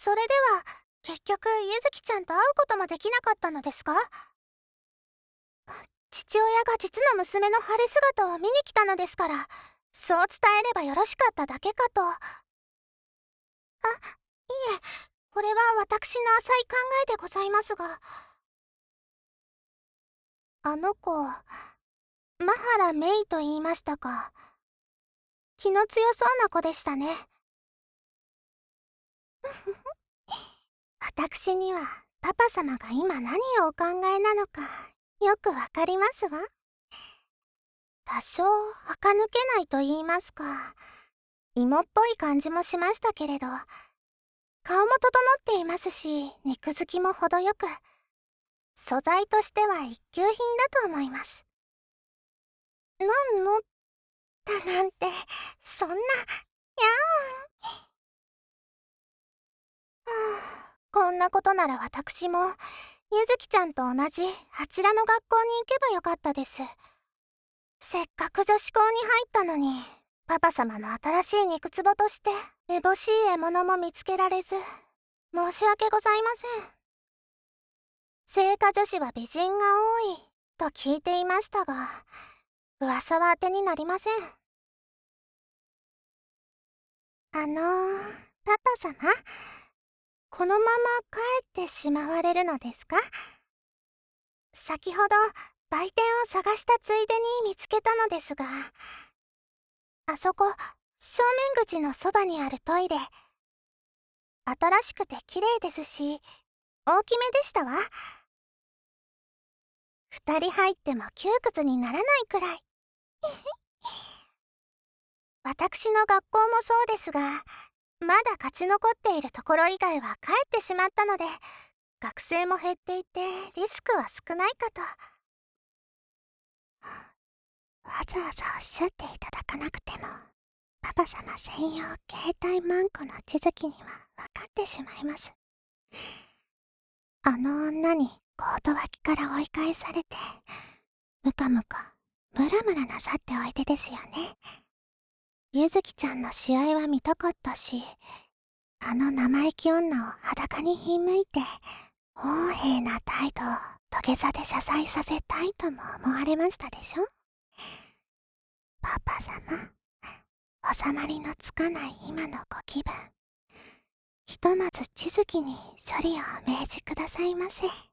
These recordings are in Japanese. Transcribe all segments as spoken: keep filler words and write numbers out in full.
それでは、結局、ゆずきちゃんと会うこともできなかったのですか？父親が実の娘の晴れ姿を見に来たのですから、そう伝えればよろしかっただけかと。あ、いえ、これは私の浅い考えでございますが。あの子、マハラメイと言いましたか。気の強そうな子でしたね。私にはパパ様が今何をお考えなのかよくわかりますわ。多少垢抜けないと言いますか、芋っぽい感じもしましたけれど、顔も整っていますし、肉付きも程よく、素材としては一級品だと思います。なんのだなんて、そんな、やーん。はあ、こんなことなら私も、ゆずきちゃんと同じあちらの学校に行けばよかったです。せっかく女子校に入ったのに、パパ様の新しい肉壺としてめぼしい獲物も見つけられず、申し訳ございません。聖火女子は美人が多いと聞いていましたが、噂は当てになりません。あのー、パパ様、このまま帰ってしまわれるのですか？先ほど売店を探したついでに見つけたのですが、あそこ、正面口のそばにあるトイレ、新しくて綺麗ですし、大きめでしたわ。二人入っても窮屈にならないくらい。私の学校もそうですが、まだ勝ち残っているところ以外は帰ってしまったので、学生も減っていてリスクは少ないかと。わざわざおっしゃっていただかなくても、パパ様専用携帯マンコの地図記には分かってしまいます。あの女にコート脇から追い返されて、ムカムカ、ムラムラなさっておいでですよね。ゆずきちゃんの試合は見たかったし、あの生意気女を裸にひんむいて、横柄な態度を土下座で謝罪させたいとも思われましたでしょ？パパ様、収まりのつかない今のご気分、ひとまず地図記に処理をお命じくださいませ。は、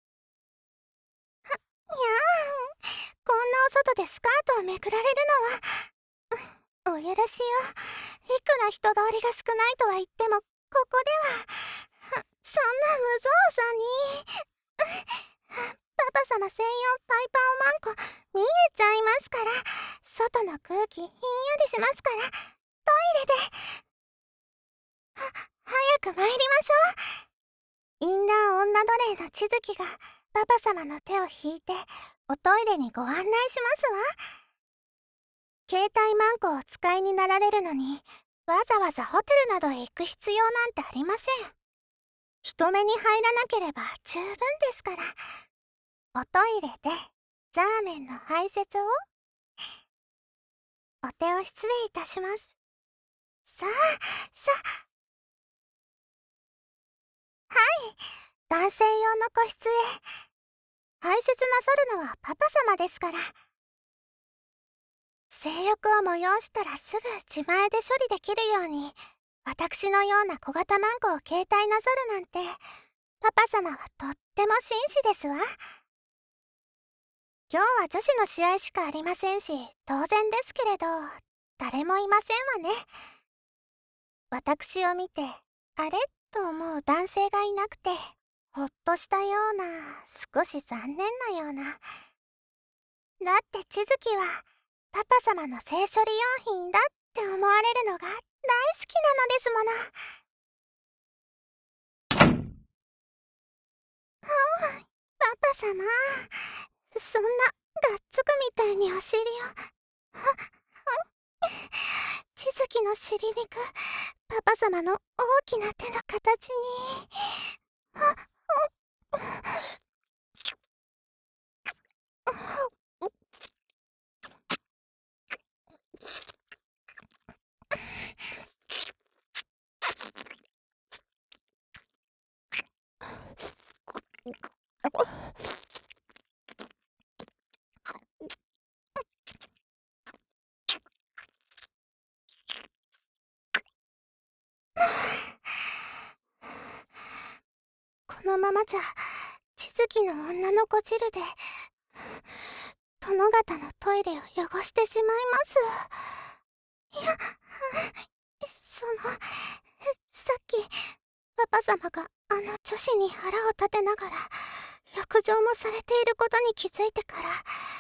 にゃーん、こんなお外でスカートをめくられるのは、お許しを。いくら人通りが少ないとは言っても、ここでは、そんな無造作に。パパ様専用パイパオマンコ見えちゃいますから、外の空気ひんやりしますから、トイレで。は、早く参りましょう。インナー女奴隷の千月がパパ様の手を引いておトイレにご案内しますわ。携帯マンコをお使いになられるのに、わざわざホテルなどへ行く必要なんてありません。人目に入らなければ十分ですから。おトイレでザーメンの排泄を。お手を失礼いたします。さあ、さあ。はい、男性用の個室へ。排泄なさるのはパパ様ですから。性欲を催したらすぐ自前で処理できるように、私のような小型マンコを携帯なさるなんて、パパ様はとっても紳士ですわ。今日は女子の試合しかありませんし、当然ですけれど、誰もいませんわね。私を見て、あれと思う男性がいなくて、ほっとしたような、少し残念なような。だって千月は、パパ様の性処理用品だって思われるのが大好きなのですもの。はあ、パパ様、そんな、がっつくみたいにお尻を。は、は、千月の尻肉、パパ様の大きな手の形に。は、 ままじゃ地月の女の子汁で殿方のトイレを汚してしまいます。いや、そのさっきパパ様があの女子に腹を立てながら浴場もされていることに気づいてから、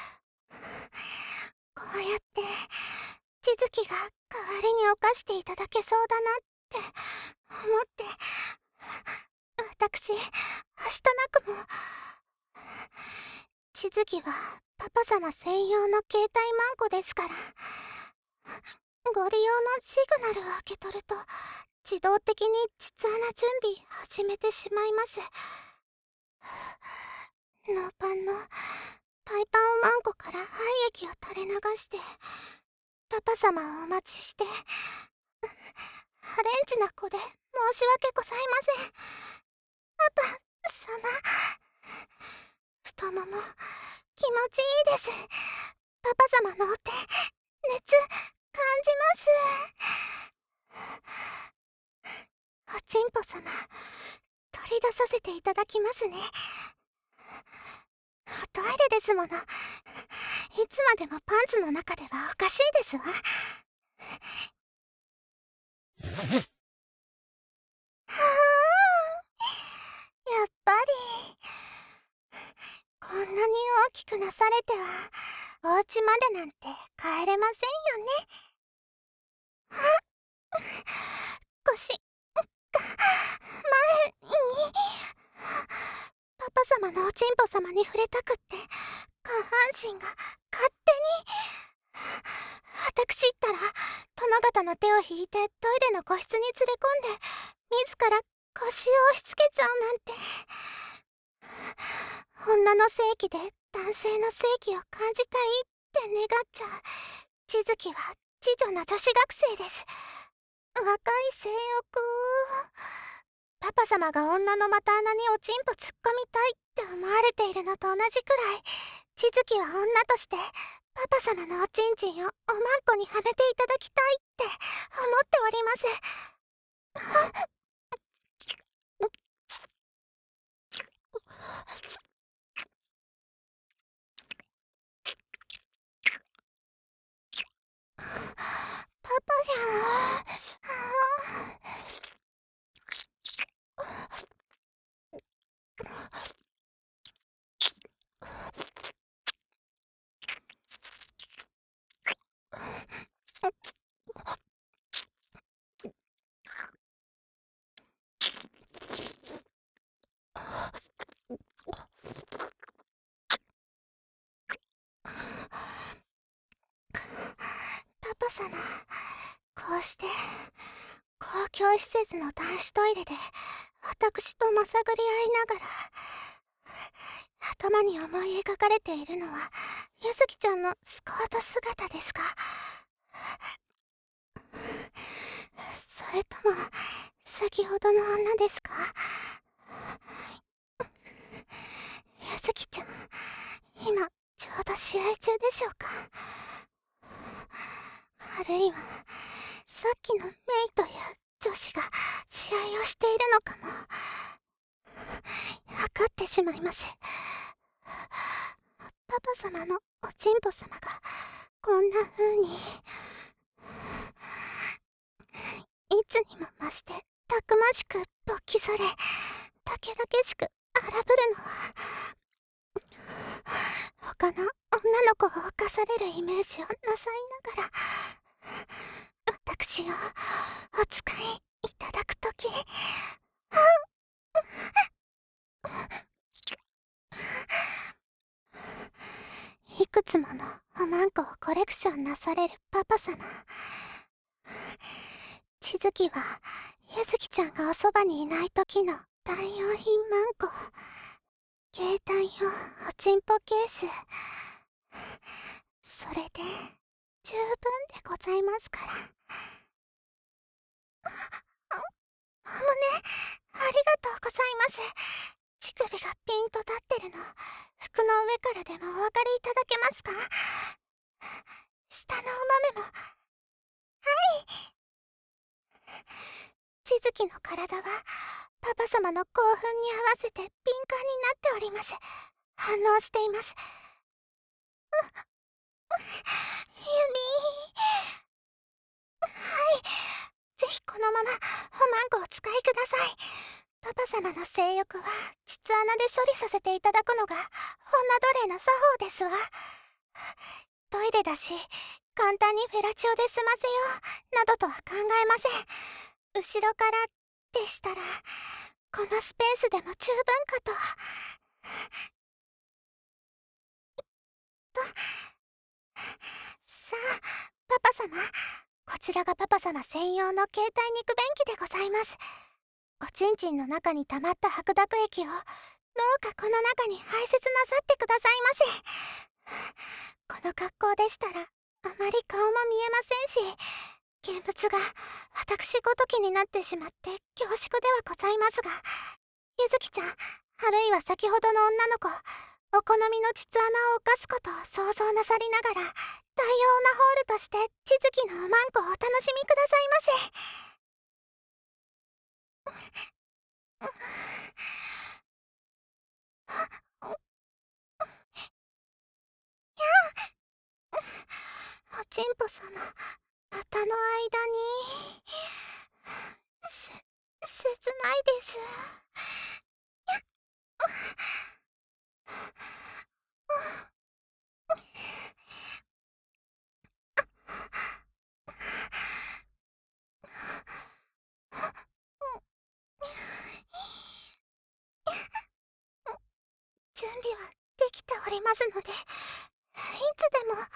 こうやって地月が代わりに犯していただけそうだなって思って、私はしたなくも。地月はパパ様専用の携帯マンコですから、ご利用のシグナルを開け取ると自動的に膣穴準備始めてしまいます。ノーパンのパイパンマンコから廃液を垂れ流してパパ様をお待ちして、ハレンチな子で申し訳ございません。パパ様、太もも気持ちいいです。パパ様のお手熱感じます。おちんぽ様、取り出させていただきますね。おトイレですもの。いつまでもパンツの中ではおかしいですわ。はあ、やっぱりこんなに大きくなされてはお家までなんて帰れませんよね。あ、腰が前に。パパ様のおちんぽ様に触れたくって下半身が勝手に。私ったら殿方の手を引いてトイレの個室に連れ込んで自ら腰を押し付けちゃうなんて。女の性器で男性の性器を感じたいって願っちゃう地月は知女な女子学生です。若い性欲。パパ様が女の股穴におちんぽ突っ込みたいって思われているのと同じくらい、地月は女としてパパ様のおちんちんをおまんこにはめていただきたいって思っております。パパじゃん。パパ様、こうして公共施設の男子トイレで私とまさぐり合いながら、頭に思い描かれているのはゆずきちゃんのスカート姿ですか？それとも先ほどの女ですか？ゆずきちゃん、今ちょうど試合中でしょうか？あるいはさっきのメイという女子が試合をしているのかも。分かってしまいます。パパ様のおちんぽ様がこんな風にいつにも増してたくましく勃起され、たけだけしく荒ぶるのは他の女の子を犯されるイメージをなさいながら私をお使いいただくとき、いくつものおまんこをコレクションなされるパパ様。地月はゆずきちゃんがおそばにいない時の代用品マンコ、携帯用おちんぽケース、それで十分でございますから。お胸ありがとうございます。乳首がピンと立ってるの服の上からでもお分かりいただけますか？下のお豆も。はい。地月の体はパパ様の興奮に合わせて敏感になっております。反応しています。ユミー。はい。ぜひこのままおまんこをお使いください。パパ様の性欲は膣穴で処理させていただくのが女奴隷の作法ですわ。トイレだし簡単にフェラチオで済ませようなどとは考えません。後ろからでしたらこのスペースでも十分かと。とさあパパ様、こちらがパパ様専用の携帯肉便器でございます。おちんちんの中に溜まった白濁液をどうかこの中に排泄なさってくださいませ。この格好でしたらあまり顔も見えませんし、現物が私ごときになってしまって恐縮ではございますが、ゆずきちゃん、あるいは先ほどの女の子、お好みの膣穴を犯すことを想像なさりながら、大王なホールとして地月のおまんこをお楽しみくださいませ。おちんぽ様、股の間にせ切ないです。準備はできておりますので、いつでも。にゃ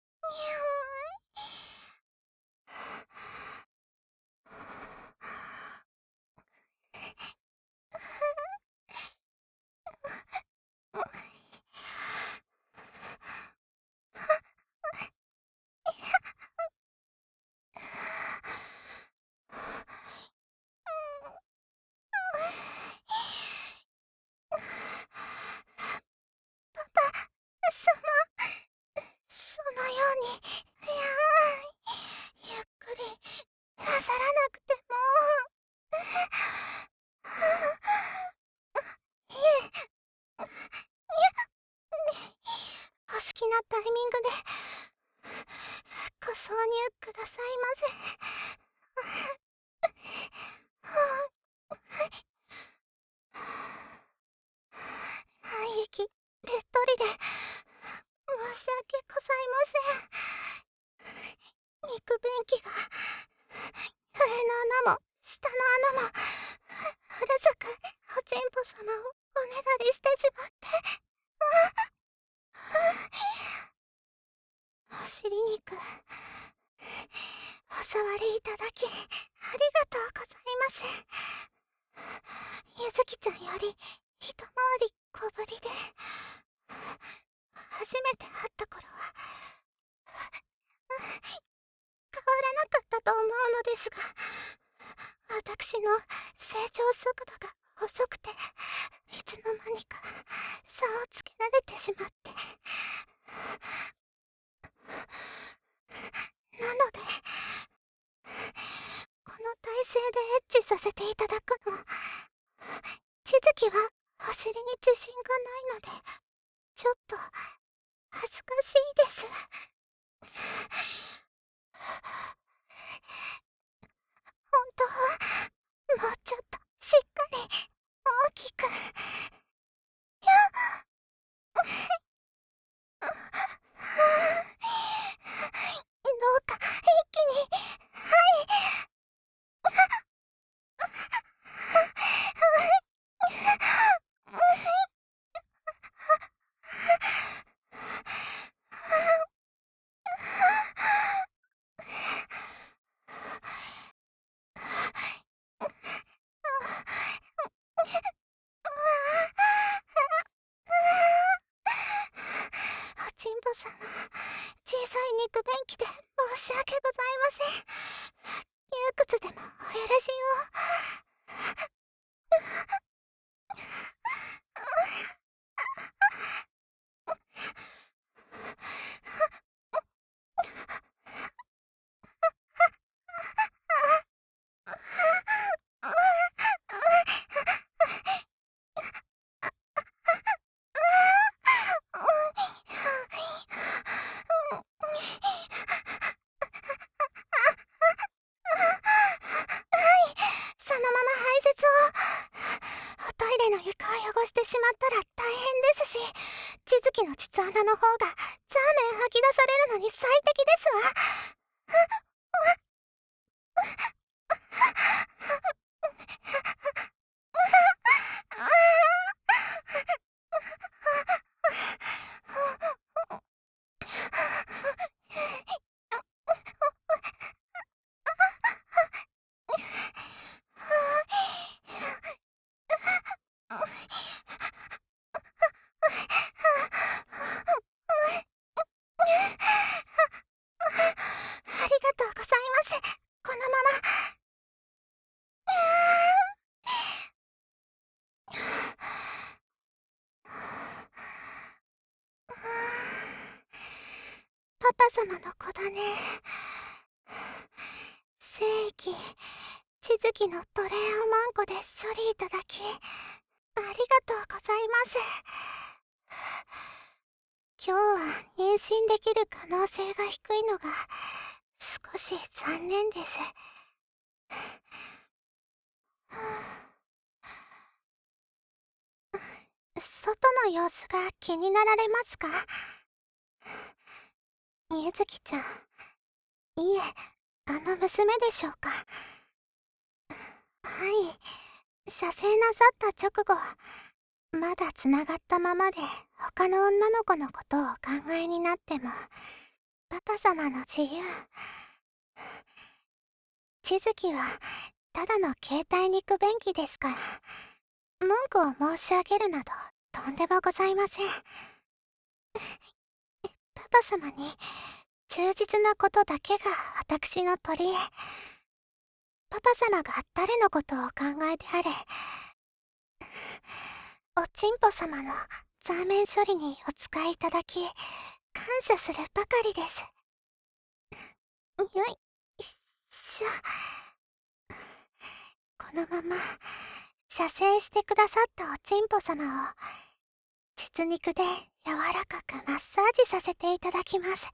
パパ様、そのように、いやー、ゆっくりなさらなくても。いえ、お好きなタイミングでご挿入くださいませ。廃液べっとりで申し訳ございません。肉便器が上の穴も下の穴もうるさくおちんぽ様をおねだりしてしまって。お尻肉お触りいただきありがとうございます。ゆずきちゃんより一回り小ぶりで、初めて会った頃は変わらなかったと思うのですが、私の成長速度が遅くていつの間にか差をつけられてしまって、なのでこの体勢でエッチさせていただくの、千月はお尻に自信がないのでちょっと恥ずかしいです。本当はもうちょっとしっかり大きく。やっどうか一気に。はい。 切を。おトイレの床を汚してしまったら大変ですし、地月の膣穴の方がザーメン吐き出されるのに最適ですわ。ありがとうございます。このまま。パパ様の子だね。精液、地月のトレーをマンコで処理いただき、ありがとうございます。今日は妊娠できる可能性が低いのが少し残念です。外の様子が気になられますか？ゆずきちゃん、いえ、あの娘でしょうか。はい、射精なさった直後、まだつながったままで他の女の子のことをお考えになっても、パパ様の自由。千月はただの携帯肉便器ですから、文句を申し上げるなどとんでもございません。パパ様に忠実なことだけが私の取り柄。パパ様が誰のことをお考えであれ、おちんぽ様のザーメン処理にお使いいただき、感謝するばかりです。よいしょ。このまま射精してくださったおちんぽ様を膣肉で柔らかくマッサージさせていただきます。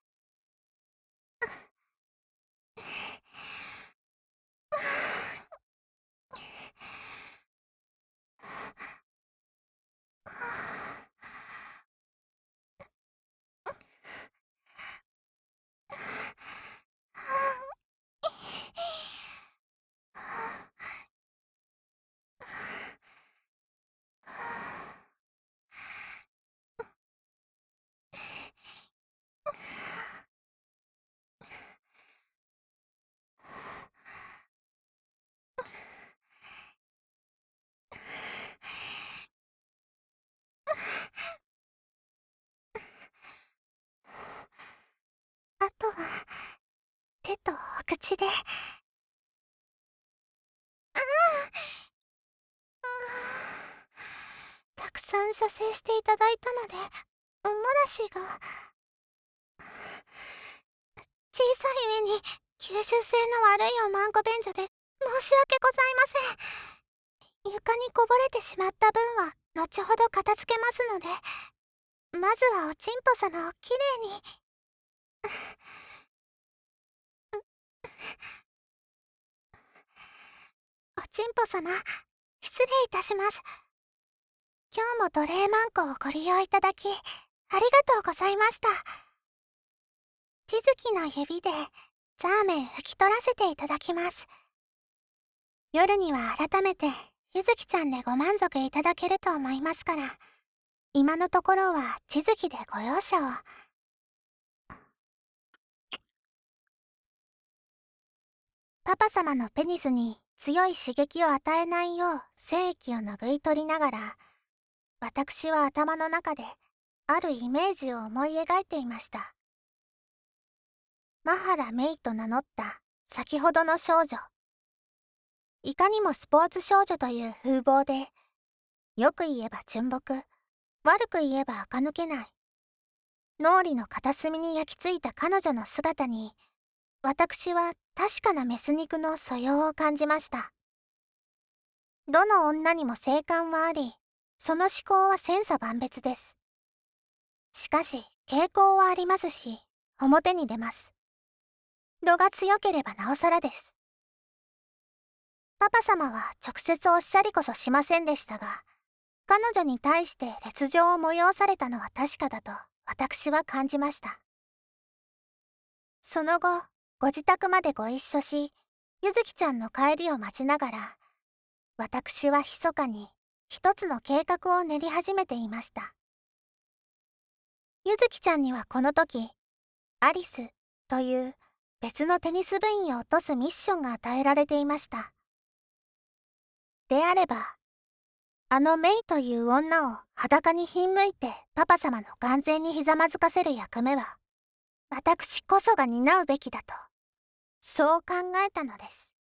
あとは手とお口で。たくさん射精していただいたので、おもらしが小さい上に吸収性の悪いおまんこ便所で申し訳ございません。床にこぼれてしまった分は後ほど片付けますので、まずはおちんぽ様をきれいに。おちんぽ様、失礼いたします。今日も奴隷マンコをご利用いただき、ありがとうございました。地月の指でザーメン拭き取らせていただきます。夜には改めてゆずきちゃんでご満足いただけると思いますから、今のところは地月でご容赦を。パパ様のペニスに強い刺激を与えないよう精液を拭い取りながら、私は頭の中であるイメージを思い描いていました。マハラメイと名乗った先ほどの少女。いかにもスポーツ少女という風貌で、よく言えば純朴、悪く言えば垢抜けない。脳裏の片隅に焼き付いた彼女の姿に、私は確かなメス肉の素養を感じました。どの女にも性感はあり、その思考は千差万別です。しかし、傾向はありますし、表に出ます。度が強ければなおさらです。 パパ様は直接おっしゃりこそしませんでしたが、彼女に対して烈情を催されたのは確かだと私は感じました。その後、ご自宅までご一緒し、ゆずきちゃんの帰りを待ちながら、私は密かに一つの計画を練り始めていました。ゆずきちゃんにはこの時、アリスという別のテニス部員を落とすミッションが与えられていました。であれば、あのメイという女を裸にひんむいてパパ様の眼前にひざまずかせる役目は、私こそが担うべきだと、そう考えたのです。